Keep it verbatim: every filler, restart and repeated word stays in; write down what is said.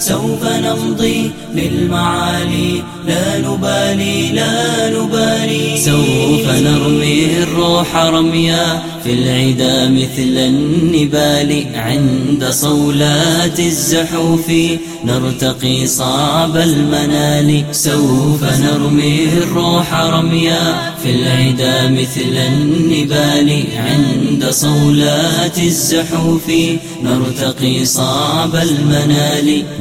سوف نمضي للمعالي لا نبالي لا نبالي. سوف نرمي الروح رميا في العدا مثل النبال، عند صولات الزحوف نرتقي صعب المنال. سوف نرمي الروح رميا في العدا مثل النبال، عند صولات الزحوف نرتقي صعب المنال.